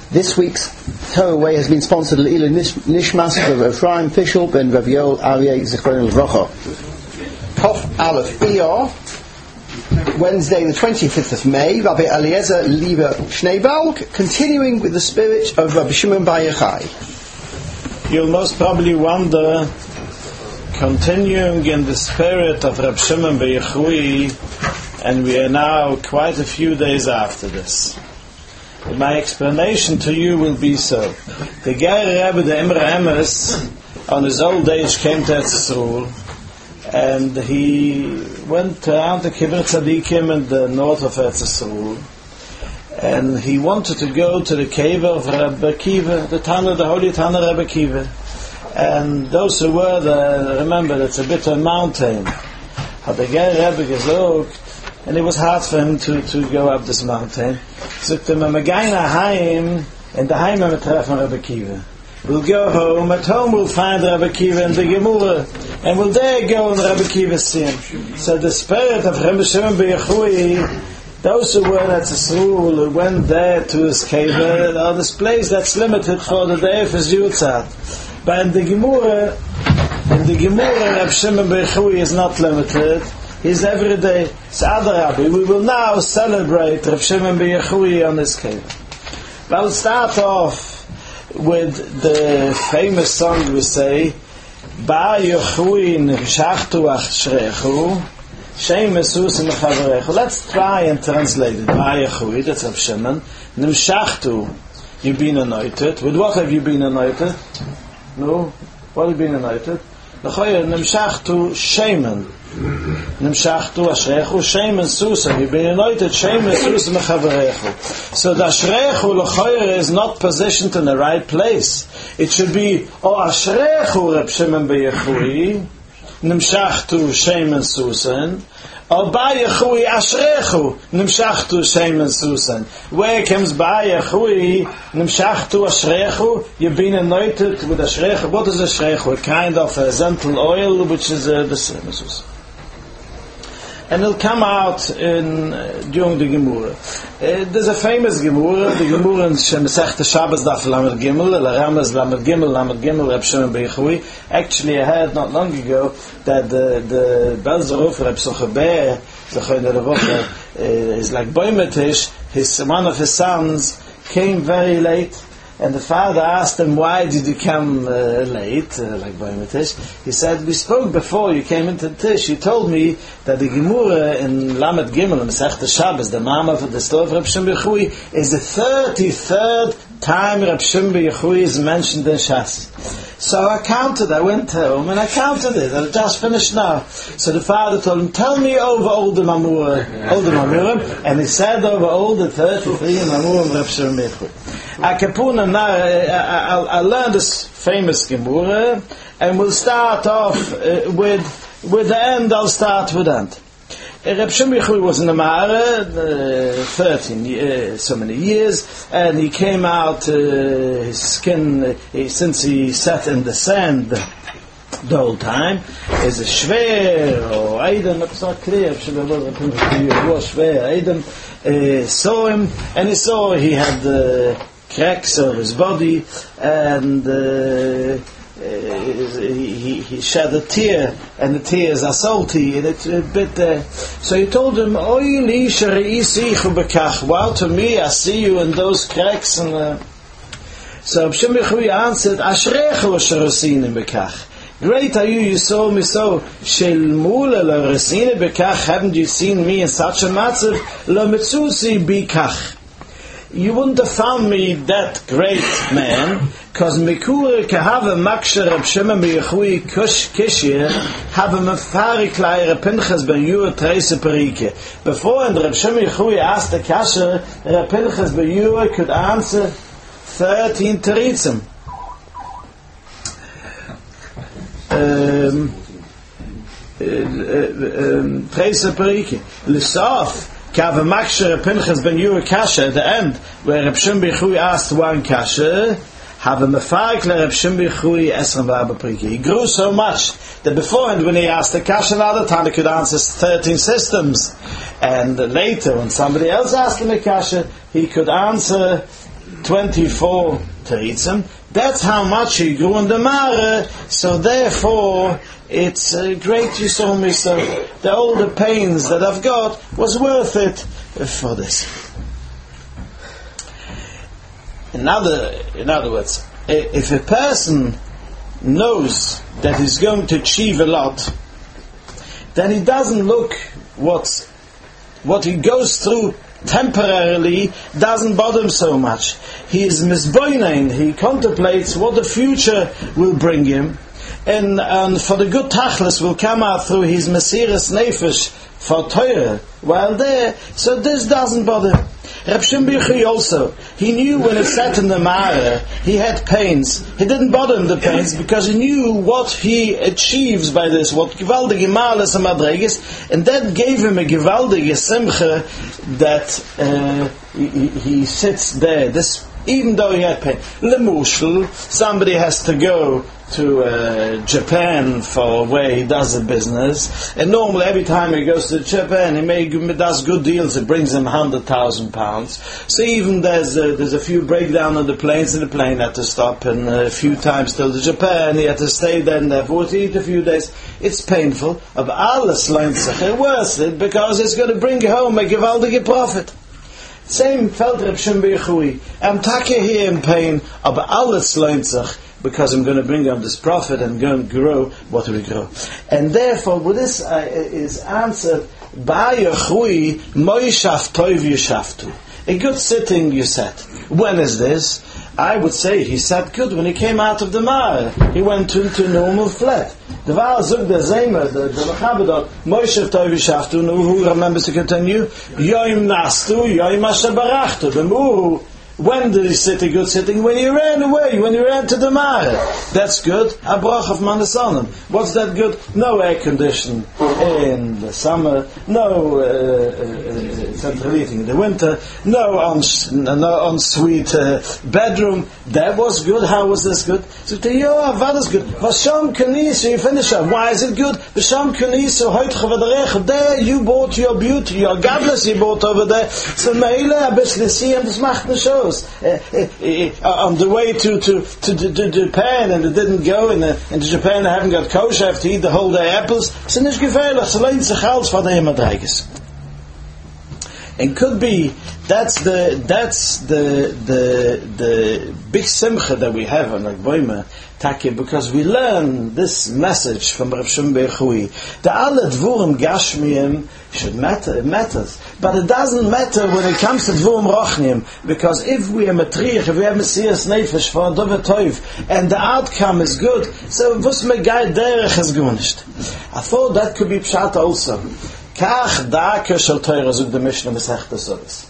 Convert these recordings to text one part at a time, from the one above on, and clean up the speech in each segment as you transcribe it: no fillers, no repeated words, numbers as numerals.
This week's Torah Way has been sponsored by Nishmas of Ephraim Fischel ben Rav Yoel Aryeh Zichron Levracha. Kof Aleph Iyar, Wednesday the 25th of May, Rabbi Eliezer Lieber Schneebalg, continuing with the spirit of Rabbi Shimon Bar Yochai. You'll most probably wonder, continuing in the spirit of Rabbi Shimon Bar Yochai, and we are now quite a few days after this. My explanation to you will be so. The Ger Rebbe, the Imre Emes, on his old age came to Eretz Yisrael, and he went around the Kibbutz Tzadikim in the north of Eretz Yisrael, and he wanted to go to the cave of Rebbe Kiva, the holy Tana Rebbe Kiva. And those who were there remember it's a bit of a mountain. Had the Ger Rebbe gesucht, and it was hard for him to go up this mountain. So to Mamagaina Haim, and the Haim treffen Rebbe Kiva. We'll go home. At home we'll find Rebbe Kiva and the Gemara, and we'll there go and Rebbe Kiva see him. So the spirit of Rebbe Shimon Bar Yochai, those who were at Yisrael, who went there to his cave, are this place that's limited for the day of his Yutzat. But in the Gemara, Rebbe Shimon Bar Yochai is not limited. He's every day. Rabbi, we will now celebrate Rav Shimon Bar Yochai on this cave. We'll start off with the famous song we say, Bar Yochai nimshachtu achshrechu, Shem Esus mechaverechu. Let's try and translate it. Bar Yochai, that's Rav Shimon. Nimshachtu, you've been anointed. With what have you been anointed? No? What have you been anointed? Nimshachtu Shemen. Nimshachtu Ashrechu Shemen Susan. You've been anointed Shemen Susan mechaverechu. So the Ashrechu l'choyer is not positioned in the right place. It should be O Ashrechu Reb Shimon Bar Yochai Nimshachtu Shemen Susan. O Bar Yochai Ashrechu Nimshachtu Shemen Susan. Where comes Bar Yochai Nimshachtu Ashrechu? You've been anointed with Ashrechu. What is Ashrechu? A kind of a zental oil which is the Shemen Susan. And it'll come out during the Gemara. There's a famous Gemara, the Gemara in Masechta Shabbos Daf Lamed Gimel, Ramas Lamed Gimel, Reb Shimon Bar Yochai. Actually, I heard not long ago that the Belzeruf, Reb Sochaber, is like Boimetish, one of his sons came very late. And the father asked him, why did you come late, like Boimetish? He said, we spoke before you came into the Tish. You told me that the Gemara in Lamed Gimel, in Masechta Shabbos, the Mama of the story of Reb Shimon Bar Yochai, is the 33rd time Reb Shimon Bar Yochai is mentioned in Shas. So I counted, I went home and I counted it, I just finished now. So the father told him, tell me over all the Mamurim, and he said over all the 33 Mamurim Reb Shimon Bar Yochai. I'll learn this famous Gemara, and we'll start off with the end. I'll start with the end. Reb Shimon Bar Yochai was in the Mara so many years, and he came out, his skin, since he sat in the sand the whole time, is a schwer, or Eidem, it's not clear, it was schwer, Eidem saw him, and he saw he had cracks on his body, and he shed a tear, and the tears are salty, and it's a bit. So he told him, "Wow, to me, I see you in those cracks." And so Reb Shimon Bar Yochai answered, "Ashrechu asher bekach." Great are you, you saw me so. Shel mula la resine bekach. Haven't you seen me in such a matzav? La mitzusi bikach. You wouldn't have found me that great man, because Mikure kahava maksher Reb Shimon Bar Yochai kishir have a mefarik laire Pinchas ben Yura treise perike. Before and Reb Shimon Bar Yochai asked the kasher, Reb Pinchas ben Yura could answer 13 teritzim. Treise perike. Lisaf. Kava Maksher Pinchas ben Yura Kasha at the end, where Reb Shimon Bar Yochai asked one Kasha, have a mefarik le Reb Shimon Bar Yochai esrem v'arba perike. He grew so much that beforehand, when he asked the Kasha another time, he could answer 13 systems, and later, when somebody else asked him a Kasha, he could answer 24 Teritzim. That's how much he grew in the Mara, so therefore it's a great Yisrael Misa. All the pains that I've got was worth it for this. In other words, if a person knows that he's going to achieve a lot, then he doesn't look what he goes through temporarily doesn't bother him so much. He is misboinain, he contemplates what the future will bring him, and for the good tachlis will come out through his mesiras nefesh for Torah while there, so this doesn't bother him. Reb Shimon bar Yochai also, he knew when he sat in the Mara, he had pains. He didn't bother him the pains because he knew what he achieves by this, what gewaldige malas and madreges, and that gave him a gewaldige simcha that he sits there. This, even though he had pain. Lemushel, somebody has to go to Japan for where he does the business, and normally every time he goes to Japan he does good deals, it brings him £100,000. So even there's a few breakdown on the planes, and the plane had to stop, and a few times till to Japan he had to stay there and therefore to eat a few days. It's painful, but alles lohnt sich, worth it, because it's going to bring home a gewaltige profit. Same felt Reb Shimon bar Yochai. I'm taking here in pain, but alles lohnt sich, because I'm going to bring on this profit and going to grow what we grow. And therefore, with this is answered, Ba Yochai moishav toiv yishaftu. A good sitting you sat. When is this? I would say he sat good when he came out of the Mara. He went into a normal flat. The Vaal Zug the Zemer, the Machabedot, moishav toiv yishaftu, who remembers to continue? Yoim nastu, yoim asher barachtu. The Muru, when did he sit a good sitting? When he ran away, when he ran to the Mara. That's good. A brach of Manasanim. What's that good? No air condition in the summer, no central heating in the winter, no ensuite bedroom. That was good. How was this good? So what is good? Vasham Kanisa, you finish up. Why is it good? Vasham Kanisa, Hoitcha there you bought your beauty, your godless you bought over there. So Meile, a bisschen see, and das macht eine Show. On the way to Japan, and it didn't go into Japan, I haven't got kosher, I have to eat the whole day apples. So nicht gefährlich, so lehnt sich alles von der Madreiges. And could be that's the big simcha that we have on Agboima Taki, because we learn this message from Reb Shimon bar Yochai. The alle dvurim gashmiyim should matter. It matters, but it doesn't matter when it comes to dvurim rochnim, because if we are matriach, if we have mesiras nefesh for a dover toiv, and the outcome is good, so vus megay derech is gunisht. I thought that could be pshat also. Kach dake shel Torah zog the Mishnah Masechta Sotah.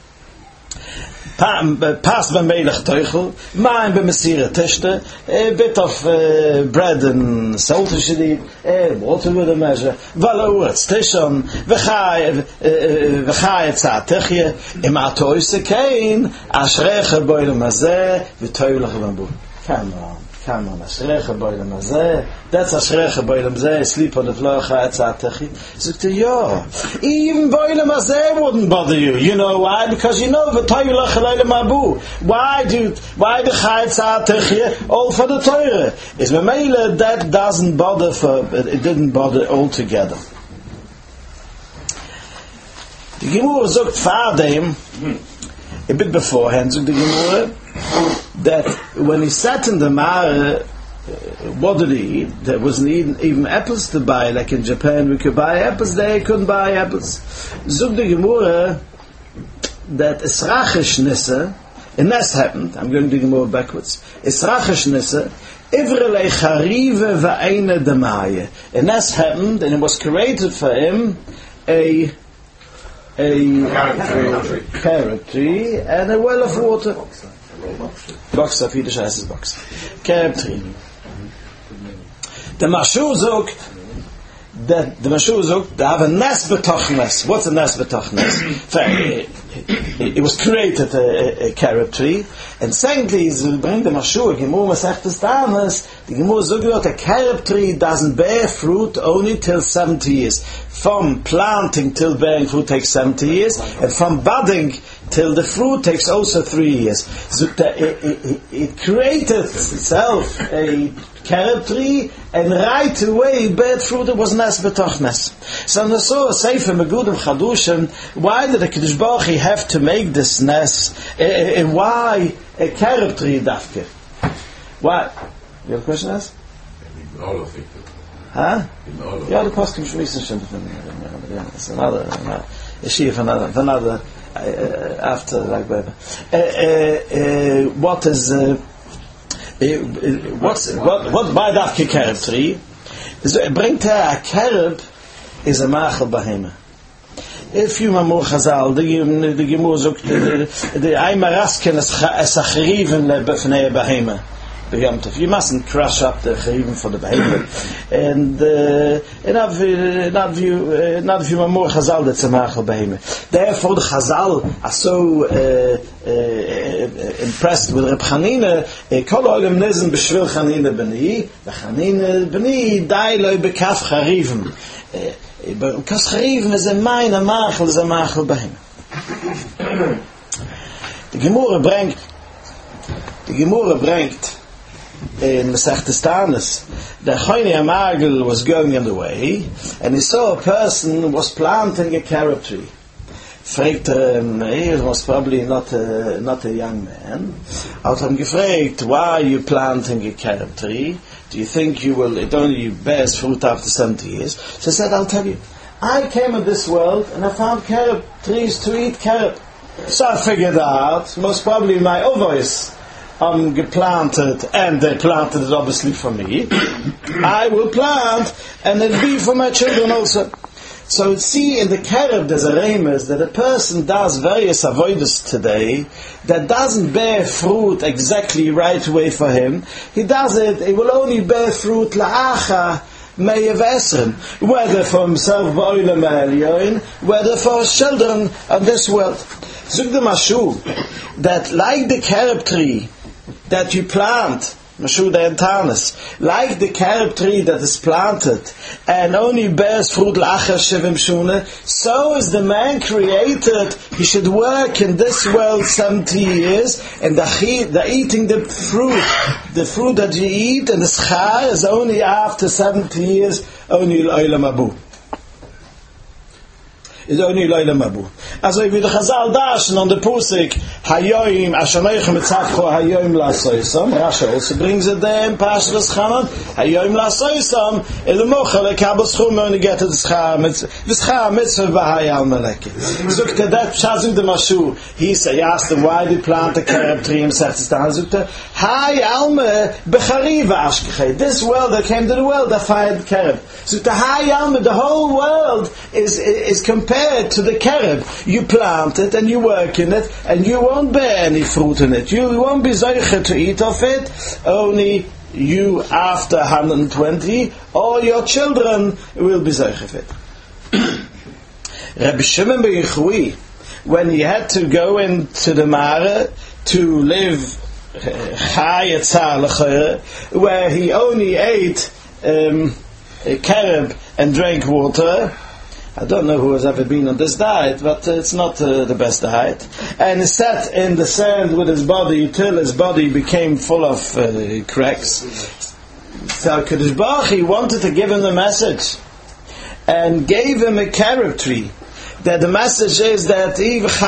Past by Melech Teuchel, mine by Mesira Tishta, a bit of bread and salt you should eat, water with a measure, Valo it's Tishon, V'chai Tzatechye, Imato Isekain, Ashrecha Boilem Hazeh, V'toylech Lambu. Come on, Ashrecha Boilem Hazeh, that's Ashrecha Boilem Hazeh, sleep on the floor, Chai Tzatechye. So even Boilem Hazeh wouldn't bother you. You know why? Because you know V'toylech Lambu. Why the Chai Tzatechye? All for the Torah. Is Memele that doesn't bother it didn't bother altogether. The Gemara sagt Fadem, a bit beforehand, the Gemara, that when he sat in the Mara, what did he eat? There wasn't even apples to buy, like in Japan we could buy apples, there he couldn't buy apples. Zug the Gemara that Esrachish Nissa, and this happened, I'm going to Gemara backwards, Esrachish Nissa, Ivrele Charive Va'ene Demaye. And this happened, and it was created for him a carrot tree and a well of water. Box of Yiddish heißt es Box. Carrot tree. The Mashur sagt, they have a Nes B'tochnes. What's a Nes B'tochnes? It was created a carrot tree. And secondly, bring the Mashur, Gemur Masechtes Tanis, the Gemur sagt, a carrot tree doesn't bear fruit only till 70 years. From planting till bearing fruit takes 70 years, and from budding till the fruit takes also 3 years. So it created itself a carob tree, and right away bad fruit was nes betochnes. So I saw Sefer Megudim Chadushim, why did the Kadosh Baruch Hu have to make this nes? Why a carob tree dafke? Why? You have a question, As? Huh? Yeah, the posting shmisen shem. It's another issue for another after like whatever. What is what by dafke carob tree? Bringt a carob is a machal bahema. If you mamur Chazal, the Gemur zogt the Eimer Rasken es achriven lebefnei bahema. You mustn't crush up the chayim for the behemoth. And not if you are more Chazal that's a machal behemoth. Therefore the Chazal are so impressed with Reb Chanina. Kol olam nizen b'shvil Chanina b'ni. The Chanina b'ni dai loy bekaf charivim. Because charivim is a main, a machal is a machal behemoth. The Gemara bringt in Masechtas Tanis, the Chayni Amagel was going on the way, and he saw a person who was planting a carob tree. He was probably not a young man. Out him gefragt, why are you planting a carob tree? Do you think it only bears fruit after 70 years? So he said, I'll tell you. I came in this world and I found carob trees to eat carob. So I figured out, most probably my ovaries geplanted, and they planted it obviously for me. I will plant, and it'll be for my children also. So see, in the carob there's a remes that a person does various avoidance today that doesn't bear fruit exactly right away for him. He does it, it will only bear fruit la'acha me'yevesrim, whether for himself whether for his children of this world. Zug the Mashu, that like the carob tree that you plant, Mashuda and Tarnas, like the carob tree that is planted and only bears fruit l'achar shivim shuna, so is the man created. He should work in this world 70 years, and the eating the fruit that you eat, and the schar is only after 70 years, only l'olam abu. Is only Leilam Abu. Also wie der Chazal dashen on the Pusik, Hayoim, Ashanoichem etzavcho Hayoim la'asoisam, Rashi also brings it there in Parshas Chanan, Hayoim la'asoisam, Elumocha lekabel schum, only get to the Schar Mitzvah v'hayal meleke. Zukta that Shazim the Mashu, he asked him, why did he plant a carob tree in Seftistan? Zukta, Hay Alme bechariva ashkechei. This world that came to the world that fired carob. Zukta, Hay Alme, the whole world is compared to the carob. You plant it and you work in it, and you won't bear any fruit in it. You won't be zoiche to eat of it. Only you after 120, all your children will be zoiche of it. Rabbi Shimon ben Yechui, when he had to go into the Mare to live Chai Etzar L'Chayre, where he only ate carob and drank water. I don't know who has ever been on this diet, but it's not the best diet. And he sat in the sand with his body till his body became full of cracks. So Kadosh Baruch Hu wanted to give him the message, and gave him a carob tree. That the message is that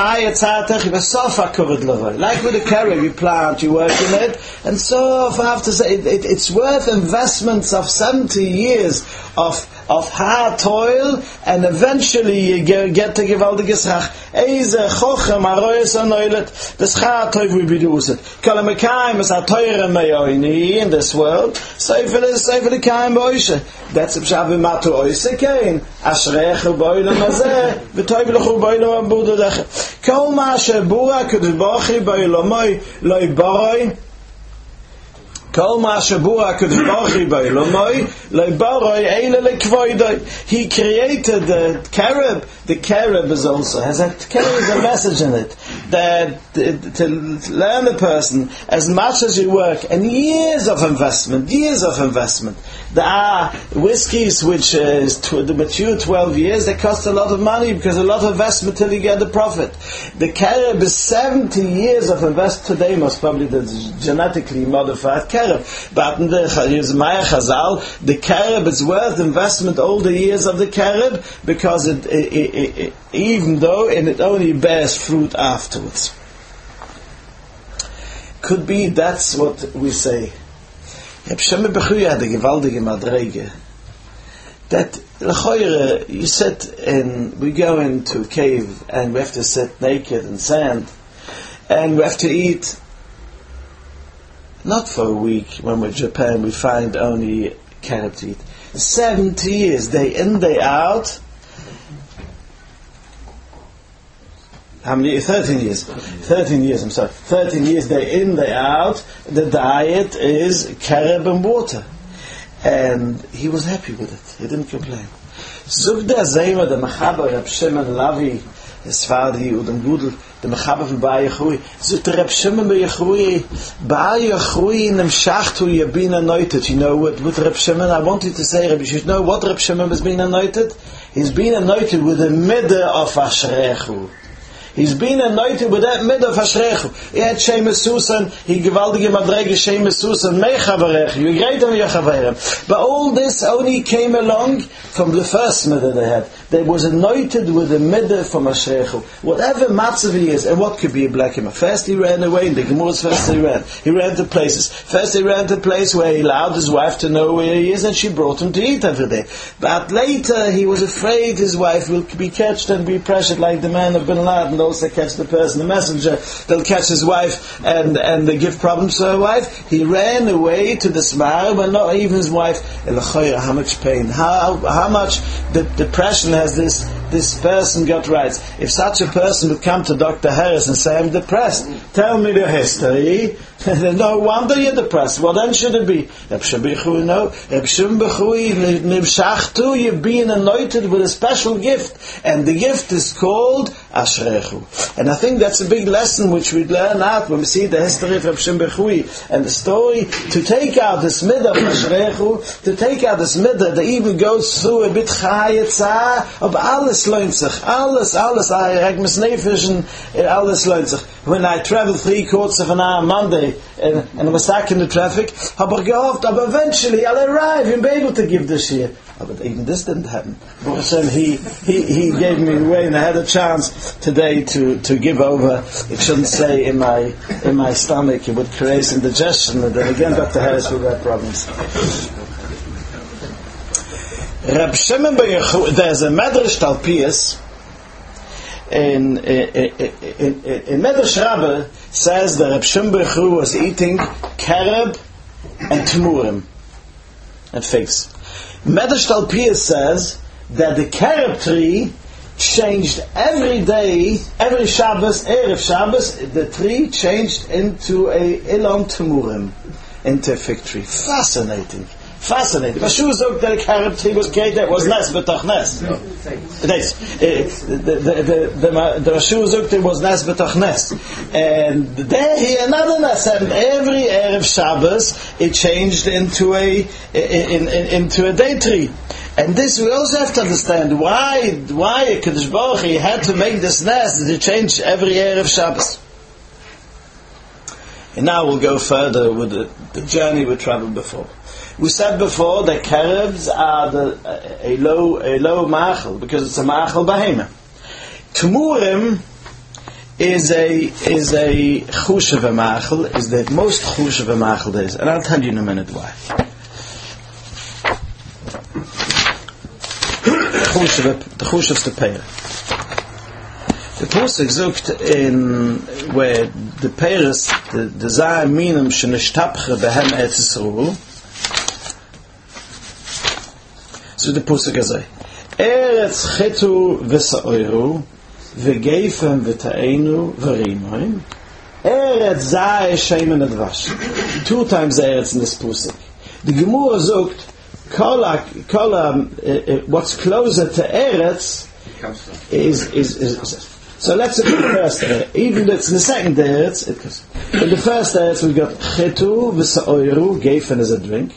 like with the carob, you plant, you work in it, and so I have to say it's worth investments of 70 years of hard toil, and eventually you get to gewaltige Schach. Eize chochem aroyes anoilet, the Schar toiv will be used. Kalamekayim is a teure meyoini in this world, seifel is seifel kayim boishe. That's a pshav v'matu oise kein, ashreich boilem hazeh, v'toiv l'chu boilem abudu leche. Kol ma shebura Kadosh Baruch Hu boilemoy loy boroi, Kol ma shabura HaKadosh Baruch Hu b'olamoi lo baroi eile lekvoidoi. He created the carob. The carob is also carries a message in it that to learn a person as much as you work and years of investment. There are whiskies which mature 12 years. They cost a lot of money because a lot of investment till you get the profit. The carob is 70 years of investment. Today most probably the genetically modified carob. But in the Maya Chazal, the carob is worth investment all the years of the carob because it even though it only bears fruit afterwards. Could be that's what we say. Reb Shimon Bechui had a gewaltige madrege. That l'choire, you sit and we go into a cave and we have to sit naked in sand and we have to eat. Not for a week. When we're in Japan, we find only carob to eat. 70 years, day in, day out. How many? 13 years. 13 years, I'm sorry. 13 years, day in, day out. The diet is carob and water. And he was happy with it. He didn't complain. Zug der Zema, the Mechaber, Reb Shimon Lavi, the Sfardi, Udam Gudel, the Mechaber from Ba'ai Yechui. Zug der Reb Shimon Ba'ai Yechui, nem Shachtu Yabin anointed. You know what Reb Shimon, I wanted to say, you should know what Reb Shimon has been anointed. He's been anointed with the middah of Ashrechu. He's been anointed with that mid of Ashrechu. He had Shemus Susan, he gewaldige madrege Shemus Susan, Mechavarech, you great on Yechavarem. But all this only came along from the first middah they had. They was anointed with the middah from Ashrechu. Whatever matzav he is, and what could be a black him. First he ran away, in the Gemura's first he ran. He ran to places. First he ran to a place where he allowed his wife to know where he is, and she brought him to eat every day. But later he was afraid his wife will be catched and be pressured like the man of Bin Laden. Also catch the person, the messenger, they'll catch his wife and they give problems to her wife. He ran away to the Smar, but not even his wife. How much pain, how much depression has this person got right? If such a person would come to Dr. Harris and say, I'm depressed, tell me the history, no wonder you're depressed. Well, then should it be? Reb Shimon Bechui, Nimshachtu, you're being anointed with a special gift, and the gift is called Ashrechu. And I think that's a big lesson which we learn out when we see the history of Reb Shimon Bechui and the story. To take out this middah of Ashrechu, to take out this middah that even goes through a bit chayetzah of alles lohnt sich, alles, I regmes nefesh and alles lohnt sich. When I traveled 3/4 of an hour Monday and I was stuck in the traffic, habe ich gehofft, but eventually I'll arrive and be able to give this year. But even this didn't happen. He gave me away, and I had a chance today to give over. It shouldn't say in my stomach. It would create indigestion, and then again Dr. Harris will have problems. Reb Shimon Bechui, there's a Medrash Talpias in Medrash Rabbah says that Reb Shimon Bechui was eating carob and temurim and figs. Medrash Talpias says that the carob tree changed every day, every Shabbos, Erev Shabbos, the tree changed into a Ilon Temurim, into a fig tree. Fascinating. Mashu zog that the carob tree was created, that was nes b'toch nes. The Mashu zog that was nes b'toch nes. And there he another nes, and every Erev Shabbos it changed into a day tree. And this we also have to understand why Kadosh Baruch Hu had to make this nes to change every Erev Shabbos. And now we'll go further with the journey we traveled before. We said before that carobs are a low machal because it's a machal behema. Temurim is a chushav machal, is the most chushav machal there is, and I'll tell you in a minute why. The chushav's the peir. The Pusik zogt in where the peiros, the zayim minum shenishtabche behem Eretz Yisrael. So the Pusik azay. Eretz chitu v'sa'oiru v'geifem v'ta'enu v'rimoim Eretz Zay Shemen Advash. 2 times Eretz in this Pusik. The Gemara zogt, what's closer to Eretz is so let's look at the first Eretz. Even though it's in the second Eretz, in the first Eretz we got Chitu v'Sa'oiru, Gefen is a drink.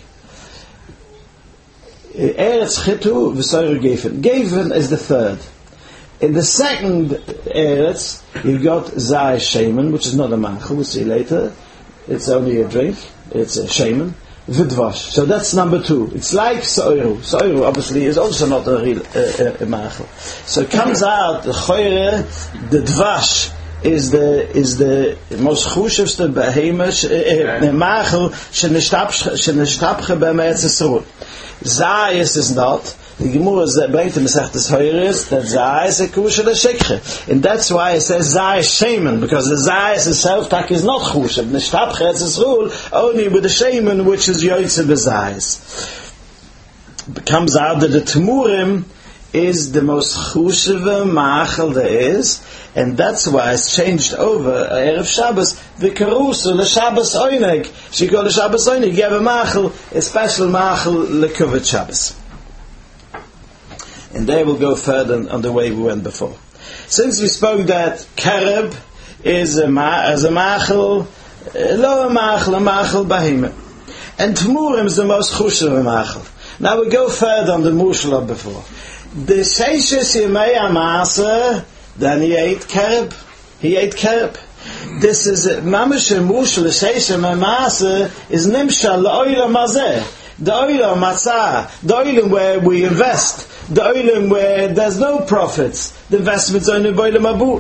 Eretz Chitu v'Sa'oiru Gefen. Gefen is the third. In the second Eretz, you've got Zay Shemen, which is not a machal, we'll see later. It's only a drink. It's a Shemen. Vidvash. So that's number 2. It's like Sa'oiru. Sa'oiru obviously is also not a real machal. So it comes out, the Choyre, the Dvash is the most chushivste behemoth machal shenishtabche b'me'etz Yisroel. Zayis is not. The Gemara brings him Masechtas Hoyres that Zayis is kusha l'shikche, and that's why it says Zayis Shemen, because the Zayis itself tak is not chushav. Nishtabche etzes rule only with the Shemen, which is yoytze b'Zayis. It comes out that the Temurim is the most chushav machal there is, and that's why it's changed over Erev Shabbos. The Karusu the Shabbos Oineg, she called the Shabbos Oineg. You have a machal, a special machal lekuvot Shabbos. And they will go further on the way we went before. Since we spoke that Kareb is a machal, lower machal, a machal bahima. And Tmurim is the most chushav machal. Now we go further on the mushal of before. The Sheishes Yemei HaMaaseh, then he ate Kareb. He ate Kareb. This is Mamash Mushal, the Sheishes Yemei HaMaaseh is Nimshal L'Oilam Hazeh. The Oilam Matzah, the Oilam where we invest, the Oilam where there's no profits, the investment's only Oilam Abu.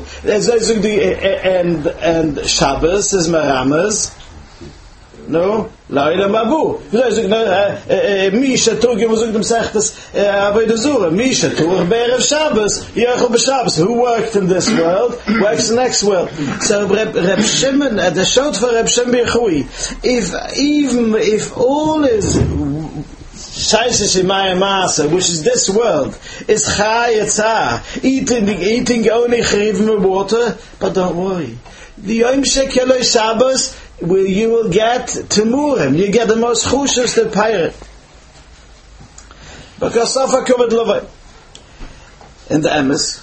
And Shabbos is Meramas, no, L'Oilam Abu. Misha Tugim was them Sechtes Avodah Zura. Misha Tugim Be'erev Shabbos, Yechol B'Shabbos. Who worked in this world works in the next world. So Reb Shimon, the shot for Reb Shimon B'Yechui, if all is Shaishes Yemei HaMaaseh, which is this world, is Chai Yetzah, eating only Chayivim water, but don't worry. The Yom Shekeloi Shabbos, you will get Temurim. You get the most chushes the pirate. Because Safa covered Lovay. In the Emes,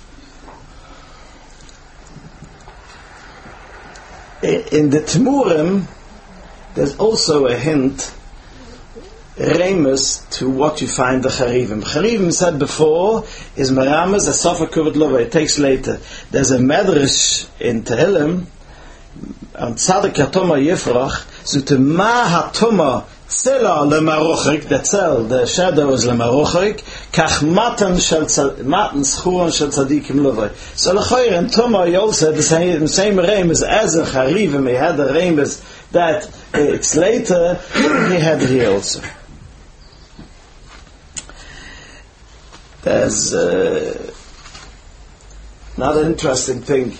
in the Temurim, there's also a hint, Remus, to what you find the Charivim. Charivim said before is Meramas, a Safa covered Lovay. It takes later. There's a Medrash in Tehillim, and Tzadik HaToma Yifrach, so to Ma HaToma Tzela LeMarochik, the Tzel, the shadow is LeMarochik, Kach Matan Schuron Shel Tzadikim Lovay. So L'choyer and Toma, he also had the same Remes as a Charivim, he had the Remes that it's later, he had here also. There's another interesting thing.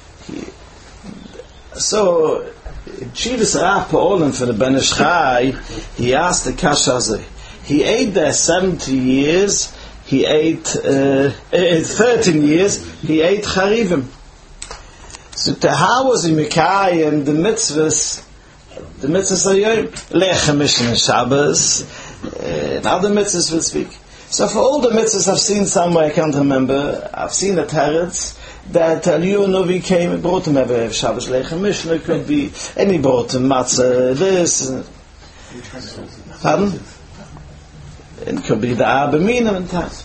So, Chivas Rav Pa'olim for the Ben Ish Chai, he asked the Kasha, he ate there 70 years, he ate 13 years, he ate Charivim. So how was he Mekai and the mitzvahs are Lechem Mishnah Shabbos, and other mitzvahs will speak. So for all the mitzvahs I've seen somewhere, I can't remember, I've seen a teretz, that Eliyahu Novi came and brought him every Shabbos Lechem Mishnah. It could be any brought him matzah, this. Pardon? It could be the Abba Mina and that.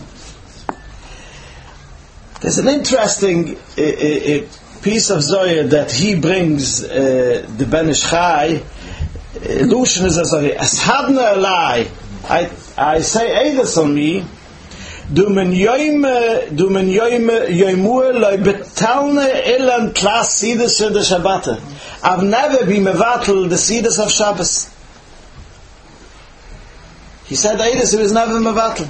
There's an interesting piece of Zohar that he brings, the Ben Ish Chai. Lushan is a Zohar. As hadna alai, I say Eidos on me. Du men yoime loy betalne elan klas Sidus for the Shabbat. I've never been mevatel the Sidus of Shabbos. He said Eidos, he was never mevatel.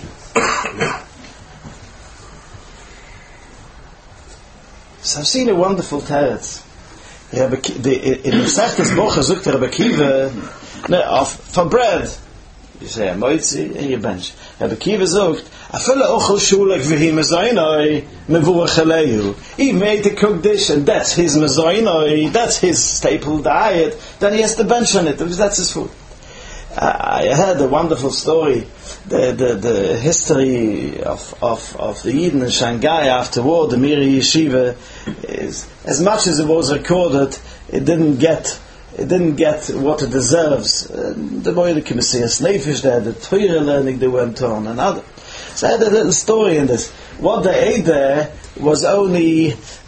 So I've seen a wonderful teretz. In the Sechtes Bocha Zukt Rebbe Kiva, for bread. You say a moitzi and you bench. Rabbi Kiva zogt, afele ochel shulek v'hi mezoinoi mevuach aleyu. He made a cooked dish and that's his mezoinoi, that's his staple diet, then he has to bench on it because that's his food. I heard a wonderful story. The history of the Yidden in Shanghai after war, the Miri Yeshiva, is as much as it was recorded, it didn't get what it deserves. The boy, the Messias Nefesh there, the Torah learning they went on, and other. So I had a little story in this. What they ate there was only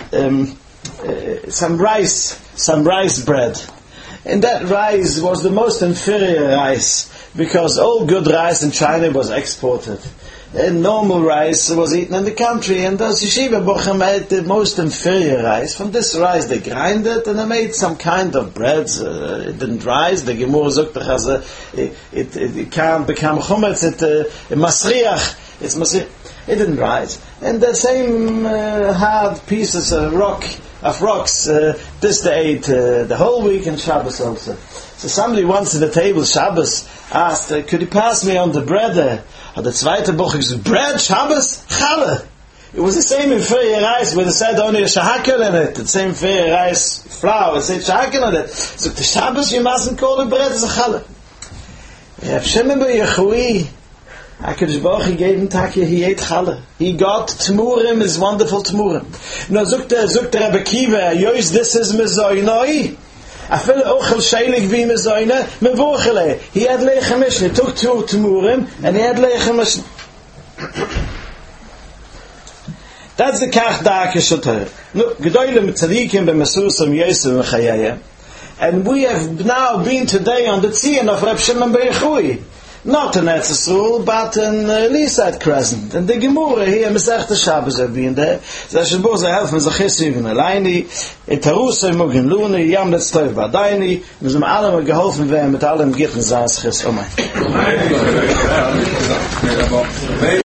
some rice bread. And that rice was the most inferior rice, because all good rice in China was exported. And normal rice was eaten in the country, and those yeshiva bochum ate the most inferior rice. From this rice they grind it, and they made some kind of breads. It didn't rise. The Gemara zogt it can't become chumetz. It masriach. It's masriach. It didn't rise. And the same hard pieces of rocks, this they ate the whole week and Shabbos also. So somebody once at the table, Shabbos, asked, could you pass me on the bread there? Or the zweite Buch said, bread, Shabbos, challah. It was the same inferior rice, where they said only a shahakel in it. The same inferior rice flour, it said shahakel in it. So the Shabbos, you mustn't call it bread, it's a challah. Reb Shimon bar Yochai, HaKadosh Baruch Hu gave him Takya, he ate challah. He got Tmurim, his wonderful Tmurim. Now, zogt Rabbi Kiva, yois, this is mezoinoi. Afil ochel sheilig vi mezoine, mevuchele. He had lechem mishne. He took 2 Tmurim, and he had lechem mishne. That's the kach da'ake shoter. No, gedoylem tzadikim b'mesusam yosem v'chayayim. And we have now been today on the Tzion of Reb Shimon bar Yochai. Not in Eretz Yisrael, but in Lisad Crescent. And the Gemara here, Masechta Shabbos, have been there. So Shabbos, I help me, Zachis, Yugen Alaini, Etarusay, Mugen Luni, Yam Letztoiv Badaini, wir sind alle geholfen werden mit allem Gitten Saas Chis. Oh mein.